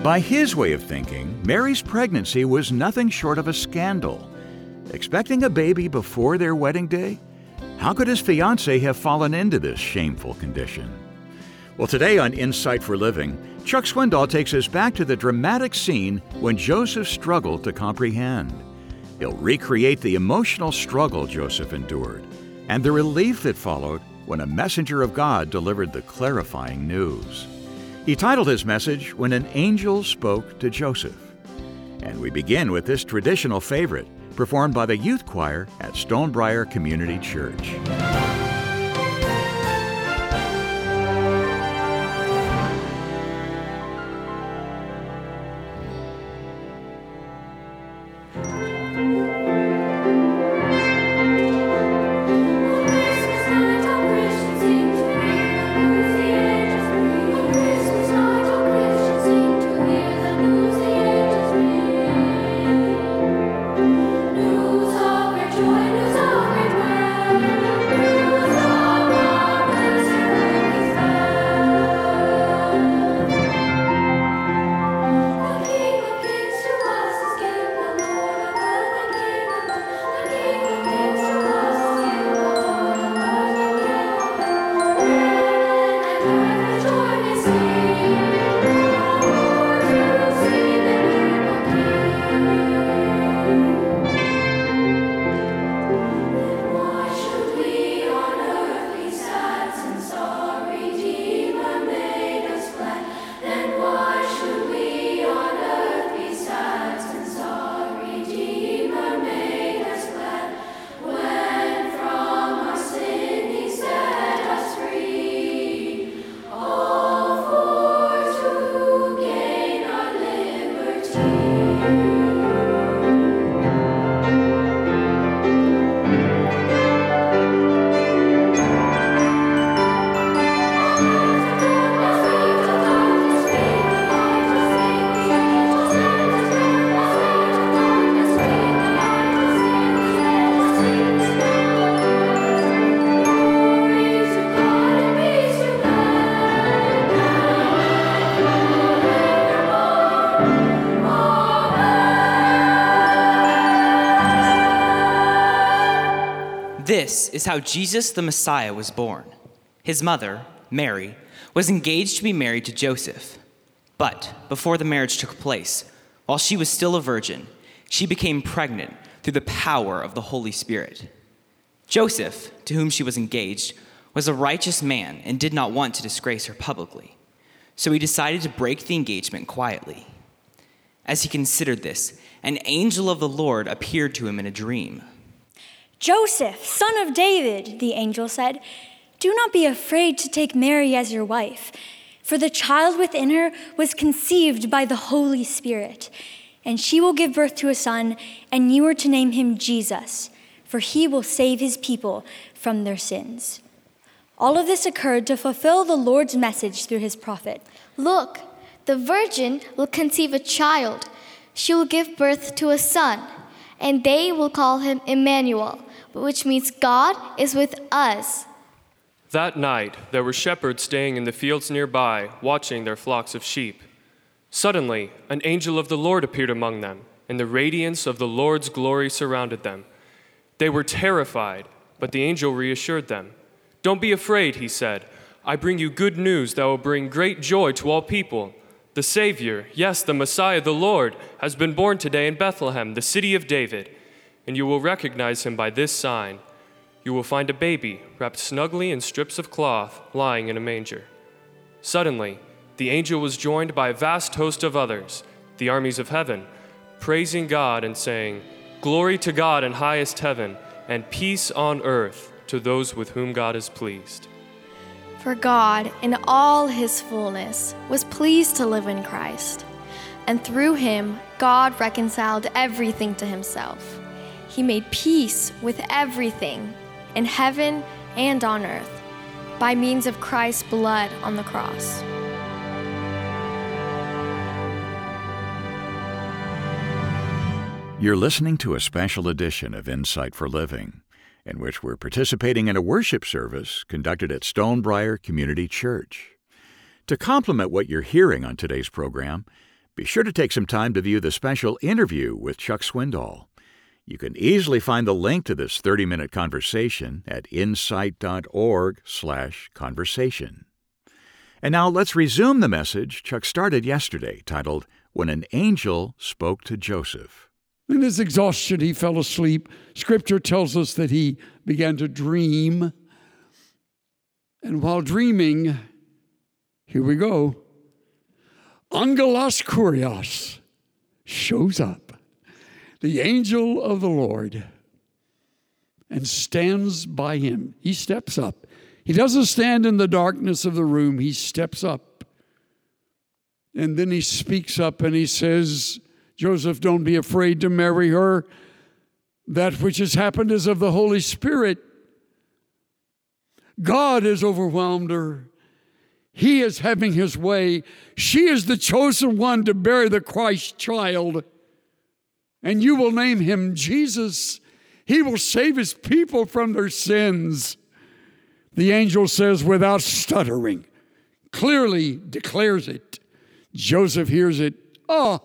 By his way of thinking, Mary's pregnancy was nothing short of a scandal. Expecting a baby before their wedding day? How could his fiancée have fallen into this shameful condition? Well, today on Insight for Living, Chuck Swindoll takes us back to the dramatic scene when Joseph struggled to comprehend. He'll recreate the emotional struggle Joseph endured and the relief that followed when a messenger of God delivered the clarifying news. He titled his message, When an Angel Spoke to Joseph. And we begin with this traditional favorite, performed by the youth choir at Stonebriar Community Church. This is how Jesus the Messiah was born. His mother, Mary, was engaged to be married to Joseph. But before the marriage took place, while she was still a virgin, she became pregnant through the power of the Holy Spirit. Joseph, to whom she was engaged, was a righteous man and did not want to disgrace her publicly. So he decided to break the engagement quietly. As he considered this, an angel of the Lord appeared to him in a dream. "Joseph, son of David," the angel said, "do not be afraid to take Mary as your wife, for the child within her was conceived by the Holy Spirit, and she will give birth to a son, and you are to name him Jesus, for he will save his people from their sins." All of this occurred to fulfill the Lord's message through his prophet. "Look, the virgin will conceive a child. She will give birth to a son, and they will call him Emmanuel, which means God is with us." That night, there were shepherds staying in the fields nearby, watching their flocks of sheep. Suddenly, an angel of the Lord appeared among them, and the radiance of the Lord's glory surrounded them. They were terrified, but the angel reassured them. "Don't be afraid," he said. "I bring you good news that will bring great joy to all people. The Savior, yes, the Messiah, the Lord, has been born today in Bethlehem, the city of David. And you will recognize him by this sign. You will find a baby wrapped snugly in strips of cloth, lying in a manger." Suddenly, the angel was joined by a vast host of others, the armies of heaven, praising God and saying, "Glory to God in highest heaven, and peace on earth to those with whom God is pleased." For God, in all his fullness, was pleased to live in Christ, and through him, God reconciled everything to himself. He made peace with everything, in heaven and on earth, by means of Christ's blood on the cross. You're listening to a special edition of Insight for Living, in which we're participating in a worship service conducted at Stonebriar Community Church. To complement what you're hearing on today's program, Be sure to take some time to view the special interview with Chuck Swindoll. You can easily find the link to this 30-minute conversation at insight.org/conversation. And now let's resume the message Chuck started yesterday, titled, When an Angel Spoke to Joseph. In his exhaustion, he fell asleep. Scripture tells us that he began to dream. And while dreaming, here we go, Angelos Kurios shows up, the angel of the Lord, and stands by him. He steps up. He doesn't stand in the darkness of the room. He steps up. And then he speaks up and he says, Joseph, don't be afraid to marry her. That which has happened is of the Holy Spirit. God has overwhelmed her. He is having his way. She is the chosen one to bear the Christ child. And you will name him Jesus. He will save his people from their sins. The angel says without stuttering, clearly declares it. Joseph hears it. Oh,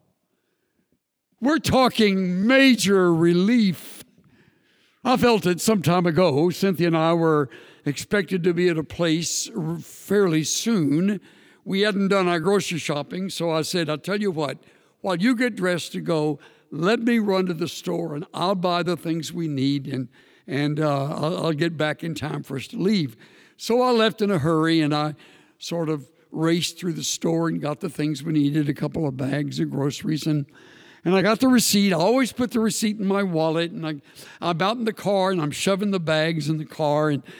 we're talking major relief. I felt it some time ago. Cynthia and I were expected to be at a place fairly soon. We hadn't done our grocery shopping, so I said, I'll tell you what, while you get dressed to go, let me run to the store and I'll buy the things we need and I'll get back in time for us to leave. So I left in a hurry and I sort of raced through the store and got the things we needed, a couple of bags of groceries, and I got the receipt. I always put the receipt in my wallet, and I'm out in the car, and I'm shoving the bags in the car, and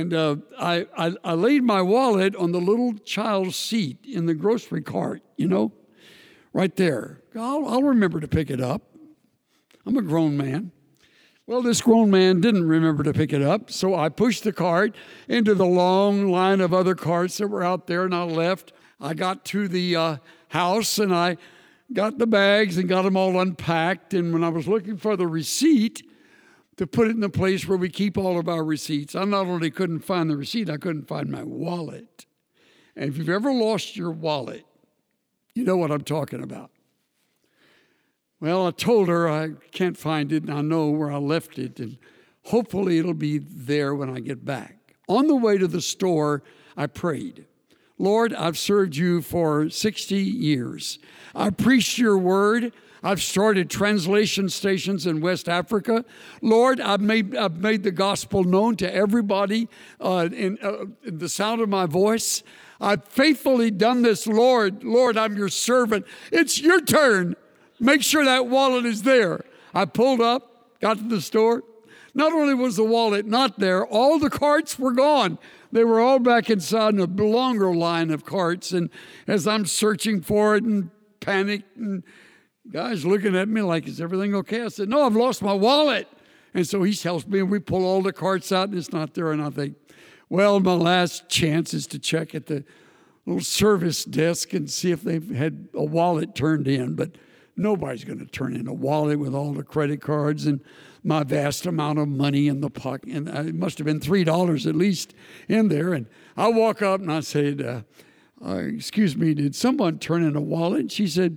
I laid my wallet on the little child's seat in the grocery cart, right there. I'll remember to pick it up. I'm a grown man. Well, this grown man didn't remember to pick it up, so I pushed the cart into the long line of other carts that were out there, and I left. I got to the house, and I got the bags and got them all unpacked, and when I was looking for the receipt to put it in the place where we keep all of our receipts, I not only couldn't find the receipt, I couldn't find my wallet. And if you've ever lost your wallet, you know what I'm talking about. Well, I told her I can't find it, and I know where I left it, and hopefully it'll be there when I get back. On the way to the store, I prayed. Lord, I've served you for 60 years. I preached your word. I've started translation stations in West Africa. Lord, I've made the gospel known to everybody in the sound of my voice. I've faithfully done this, Lord. Lord, I'm your servant. It's your turn. Make sure that wallet is there. I pulled up, got to the store. Not only was the wallet not there, all the carts were gone. They were all back inside in a longer line of carts. And as I'm searching for it and panicked, and guys looking at me like, is everything okay? I said, no, I've lost my wallet. And so he helps me, and we pull all the carts out, and it's not there. And I think, well, my last chance is to check at the little service desk and see if they've had a wallet turned in. But nobody's going to turn in a wallet with all the credit cards and my vast amount of money in the pocket. And it must have been $3 at least in there. And I walk up and I said, excuse me, did someone turn in a wallet? And she said,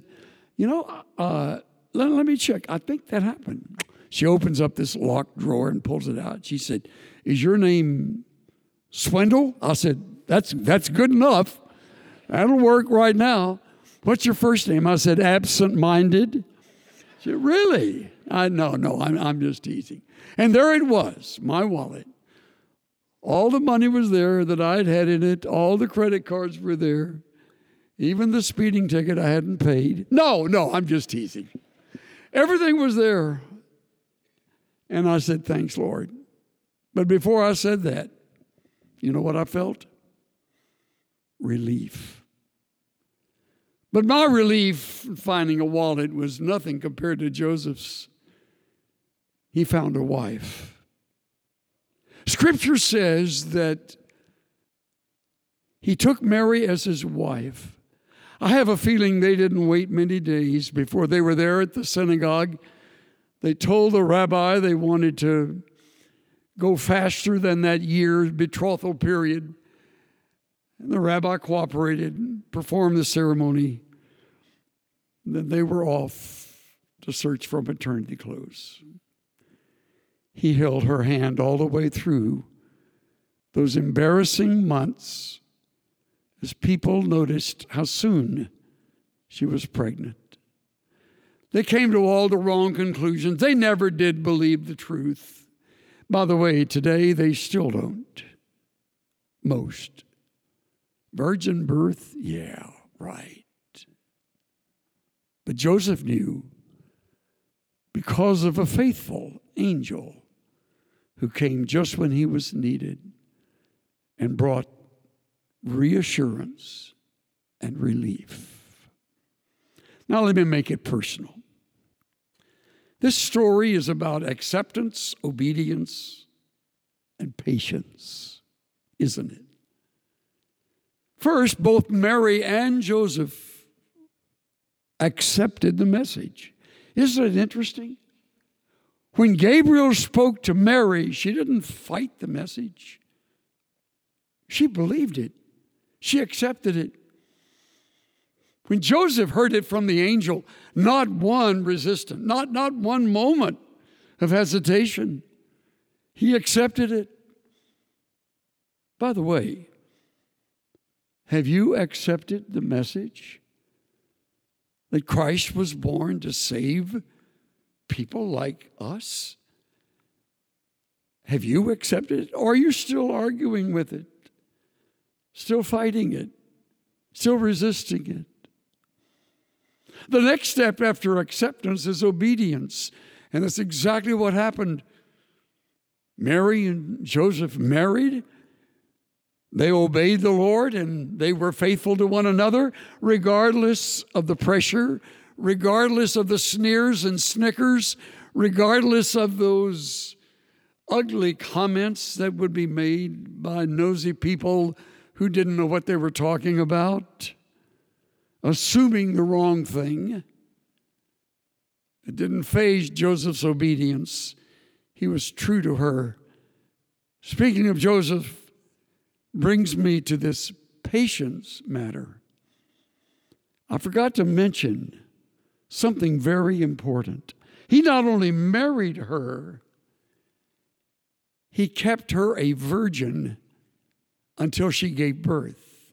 let me check. I think that happened. She opens up this locked drawer and pulls it out. She said, is your name Swindle? I said, that's good enough. That'll work right now. What's your first name? I said, absent-minded. She said, really? No, I'm just teasing. And there it was, my wallet. All the money was there that I'd had in it. All the credit cards were there. Even the speeding ticket I hadn't paid. No, I'm just teasing. Everything was there. And I said, thanks, Lord. But before I said that, you know what I felt? Relief. But my relief in finding a wallet was nothing compared to Joseph's. He found a wife. Scripture says that he took Mary as his wife. I have a feeling they didn't wait many days before they were there at the synagogue. They told the rabbi they wanted to go faster than that year's betrothal period. And the rabbi cooperated and performed the ceremony. Then they were off to search for maternity clothes. He held her hand all the way through those embarrassing months as people noticed how soon she was pregnant. They came to all the wrong conclusions. They never did believe the truth. By the way, today they still don't. Most. Virgin birth? Yeah, right. But Joseph knew because of a faithful angel who came just when he was needed and brought reassurance and relief. Now let me make it personal. This story is about acceptance, obedience, and patience, isn't it? First, both Mary and Joseph accepted the message. Isn't it interesting? When Gabriel spoke to Mary, she didn't fight the message. She believed it. She accepted it. When Joseph heard it from the angel, not one resistance, not one moment of hesitation. He accepted it. By the way, have you accepted the message that Christ was born to save people like us? Have you accepted it? Or are you still arguing with it? Still fighting it? Still resisting it? The next step after acceptance is obedience. And that's exactly what happened. Mary and Joseph married. They obeyed the Lord and they were faithful to one another, regardless of the pressure, regardless of the sneers and snickers, regardless of those ugly comments that would be made by nosy people who didn't know what they were talking about, assuming the wrong thing. It didn't faze Joseph's obedience. He was true to her. Speaking of Joseph, brings me to this patience matter. I forgot to mention something very important. He not only married her, he kept her a virgin until she gave birth.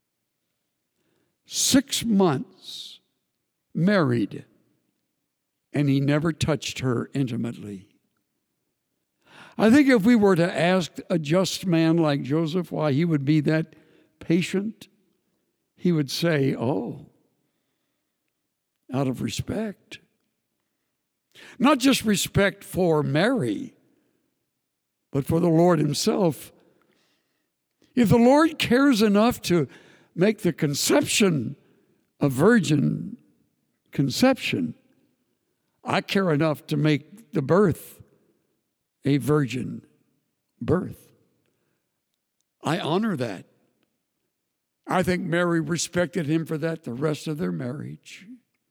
6 months married, and he never touched her intimately. I think if we were to ask a just man like Joseph why he would be that patient, he would say, oh, out of respect. Not just respect for Mary, but for the Lord himself. If the Lord cares enough to make the conception a virgin conception, I care enough to make the birth a virgin birth. I honor that. I think Mary respected him for that the rest of their marriage.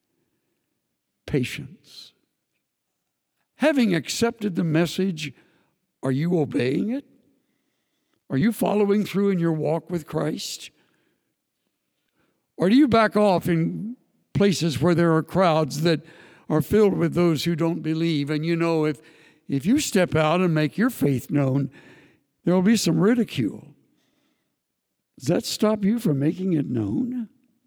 Patience. Having accepted the message, are you obeying it? Are you following through in your walk with Christ? Or do you back off in places where there are crowds that are filled with those who don't believe? And you know, if you step out and make your faith known, there will be some ridicule. Does that stop you from making it known?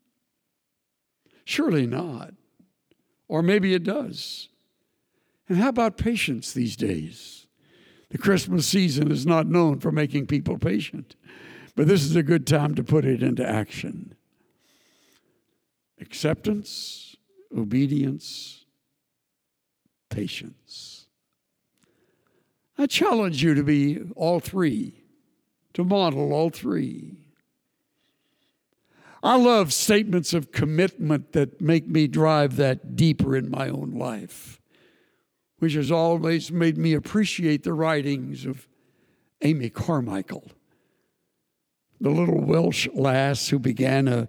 Surely not. Or maybe it does. And how about patience these days? The Christmas season is not known for making people patient, but this is a good time to put it into action. Acceptance, obedience, patience. I challenge you to be all three, to model all three. I love statements of commitment that make me drive that deeper in my own life, which has always made me appreciate the writings of Amy Carmichael, the little Welsh lass who began a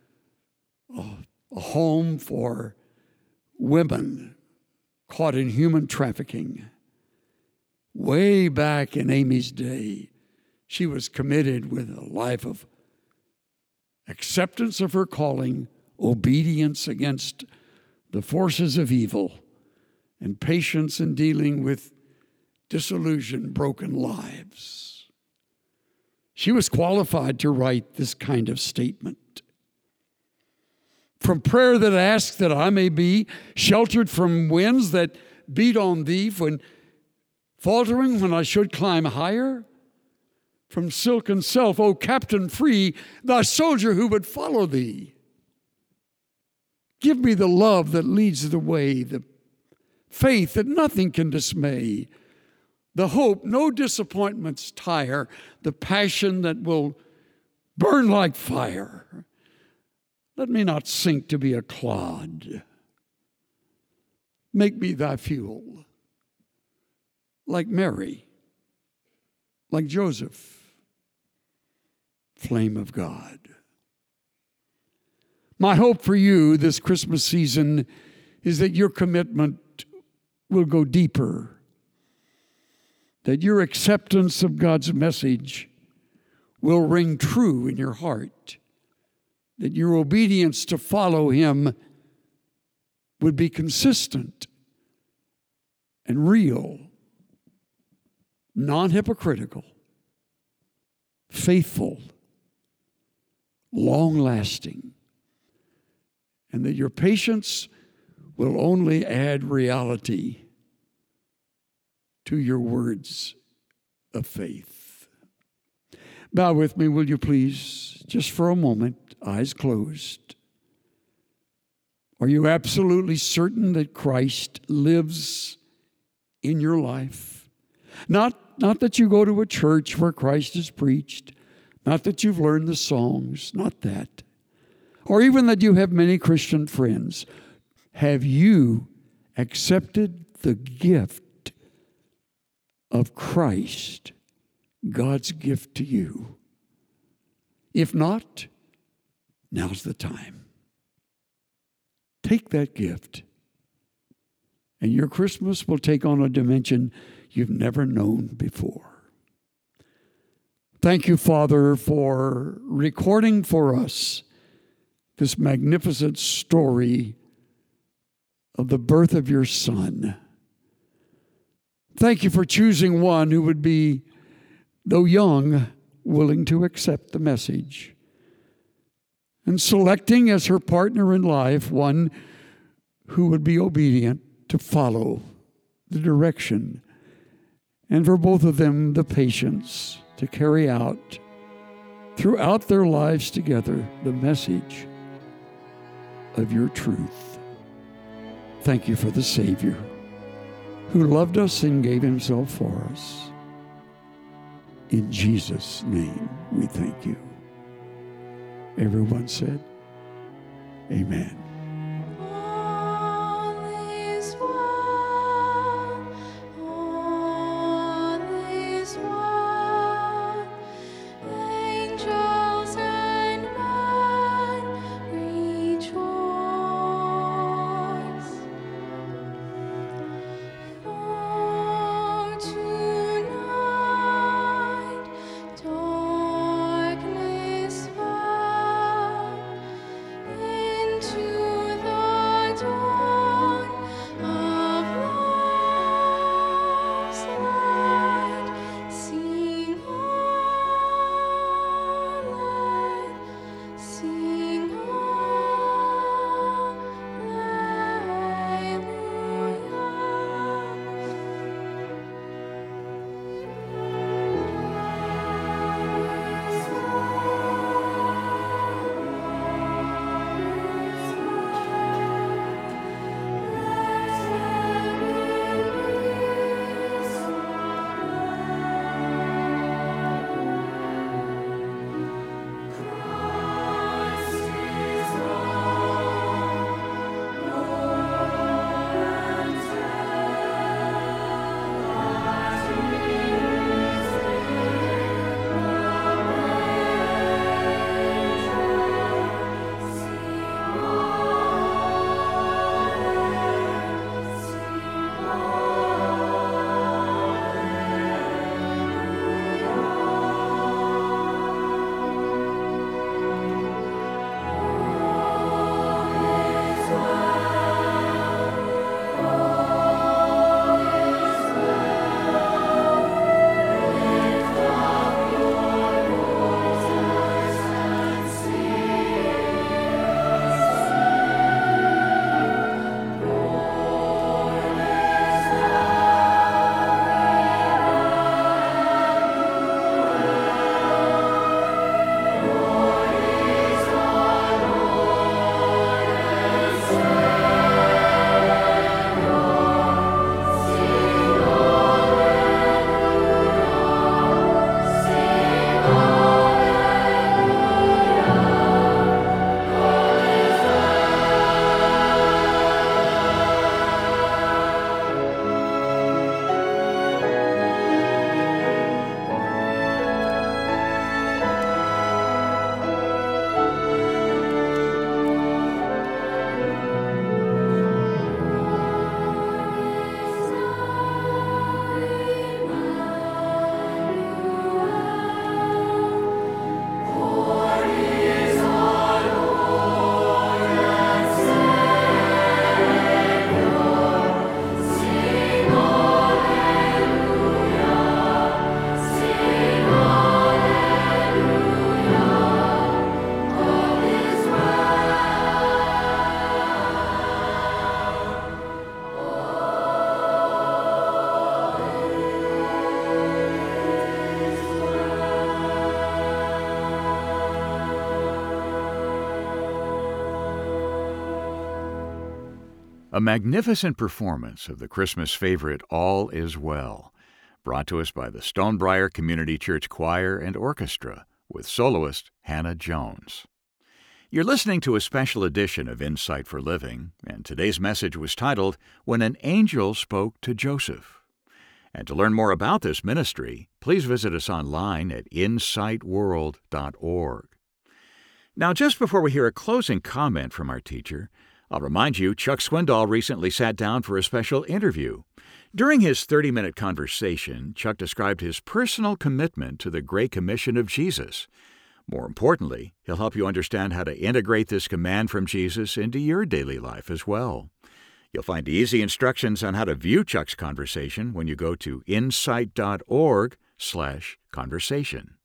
home for women caught in human trafficking. Way back in Amy's day, she was committed with a life of acceptance of her calling, obedience against the forces of evil, and patience in dealing with disillusioned, broken lives. She was qualified to write this kind of statement. From prayer that asks that I may be sheltered from winds that beat on thee, when faltering when I should climb higher, from silken self, O captain free, thy soldier who would follow thee. Give me the love that leads the way, the faith that nothing can dismay, the hope no disappointments tire, the passion that will burn like fire. Let me not sink to be a clod. Make me thy fuel, like Mary, like Joseph, flame of God. My hope for you this Christmas season is that your commitment will go deeper, that your acceptance of God's message will ring true in your heart, that your obedience to follow Him would be consistent and real, non-hypocritical, faithful, long-lasting, and that your patience will only add reality to your words of faith. Bow with me, will you please, just for a moment, eyes closed. Are you absolutely certain that Christ lives in your life? Not that you go to a church where Christ is preached, not that you've learned the songs, not that, or even that you have many Christian friends. Have you accepted the gift of Christ, God's gift to you? If not, now's the time. Take that gift, and your Christmas will take on a dimension you've never known before. Thank you, Father, for recording for us this magnificent story of the birth of your Son. Thank you for choosing one who would be, though young, willing to accept the message, and selecting as her partner in life one who would be obedient to follow the direction, and for both of them the patience to carry out throughout their lives together the message of your truth. Thank you for the Savior who loved us and gave himself for us. In Jesus' name we thank you. Everyone said, amen. To a magnificent performance of the Christmas favorite All Is Well, brought to us by the Stonebriar Community Church Choir and Orchestra with soloist Hannah Jones. You're listening to a special edition of Insight for Living, and today's message was titled, When an Angel Spoke to Joseph. And to learn more about this ministry, please visit us online at insightworld.org. Now, just before we hear a closing comment from our teacher, I'll remind you Chuck Swindoll recently sat down for a special interview. During his 30-minute conversation, Chuck described his personal commitment to the Great Commission of Jesus. More importantly, he'll help you understand how to integrate this command from Jesus into your daily life as well. You'll find easy instructions on how to view Chuck's conversation when you go to insight.org/conversation.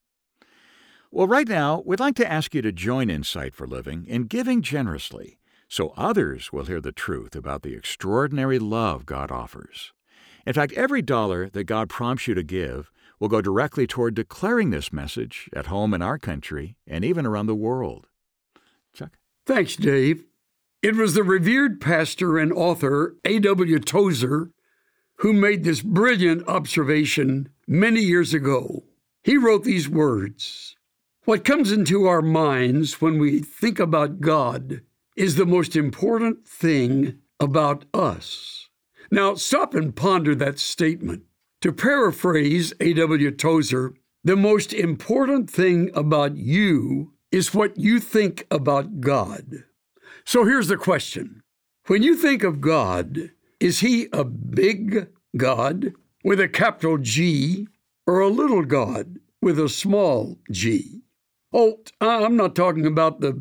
Well, right now, we'd like to ask you to join Insight for Living in giving generously so others will hear the truth about the extraordinary love God offers. In fact, every dollar that God prompts you to give will go directly toward declaring this message at home in our country and even around the world. Chuck? Thanks, Dave. It was the revered pastor and author A.W. Tozer who made this brilliant observation many years ago. He wrote these words, "What comes into our minds when we think about God is the most important thing about us." Now, stop and ponder that statement. To paraphrase A.W. Tozer, the most important thing about you is what you think about God. So here's the question. When you think of God, is he a big God with a capital G or a little God with a small g? Oh, I'm not talking about the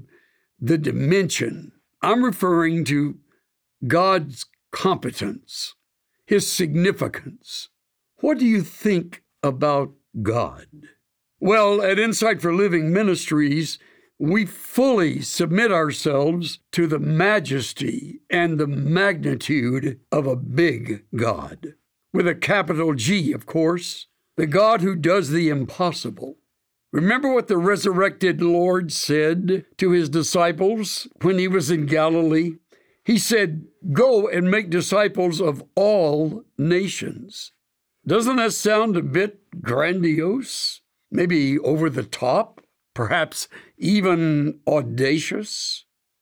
dimension. I'm referring to God's competence, his significance. What do you think about God? Well, at Insight for Living Ministries, we fully submit ourselves to the majesty and the magnitude of a big God. With a capital G, of course, the God who does the impossible. Remember what the resurrected Lord said to his disciples when he was in Galilee? He said, "Go and make disciples of all nations." Doesn't that sound a bit grandiose? Maybe over the top? Perhaps even audacious?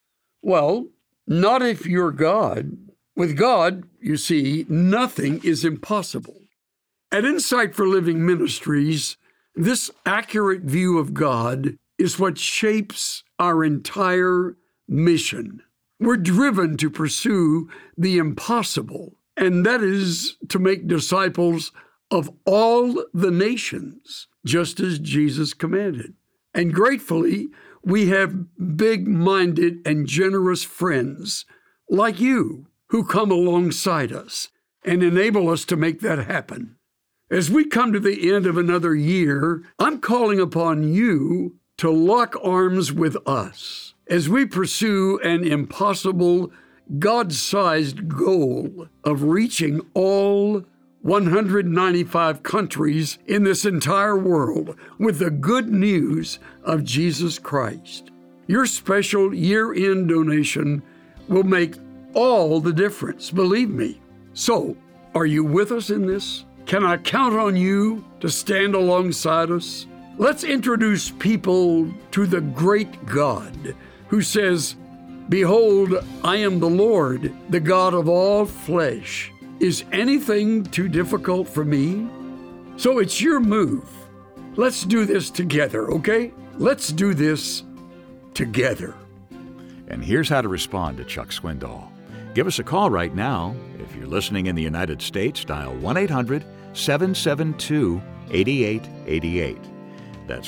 Well, not if you're God. With God, you see, nothing is impossible. At Insight for Living Ministries, this accurate view of God is what shapes our entire mission. We're driven to pursue the impossible, and that is to make disciples of all the nations, just as Jesus commanded. And gratefully, we have big-minded and generous friends like you who come alongside us and enable us to make that happen. As we come to the end of another year, I'm calling upon you to lock arms with us as we pursue an impossible, God-sized goal of reaching all 195 countries in this entire world with the good news of Jesus Christ. Your special year-end donation will make all the difference, believe me. So, are you with us in this? Can I count on you to stand alongside us? Let's introduce people to the great God who says, "Behold, I am the Lord, the God of all flesh. Is anything too difficult for me?" So it's your move. Let's do this together, okay? Let's do this together. And here's how to respond to Chuck Swindoll. Give us a call right now. If you're listening in the United States, dial 1-800-772-8888. That's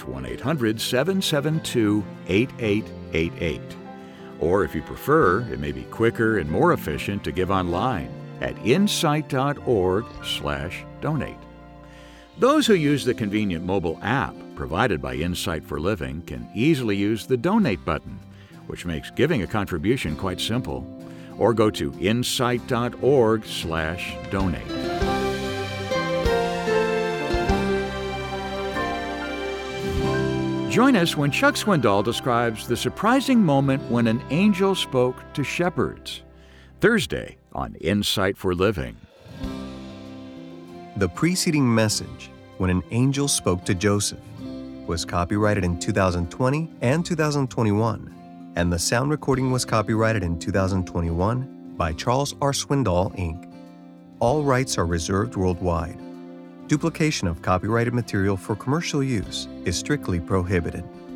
1-800-772-8888. Or if you prefer, it may be quicker and more efficient to give online at insight.org/donate. Those who use the convenient mobile app provided by Insight for Living can easily use the donate button, which makes giving a contribution quite simple. Or go to insight.org/donate. Join us when Chuck Swindoll describes the surprising moment when an angel spoke to shepherds. Thursday, on Insight for Living. The preceding message, When an Angel Spoke to Joseph, was copyrighted in 2020 and 2021, and the sound recording was copyrighted in 2021 by Charles R. Swindoll, Inc. All rights are reserved worldwide. Duplication of copyrighted material for commercial use is strictly prohibited.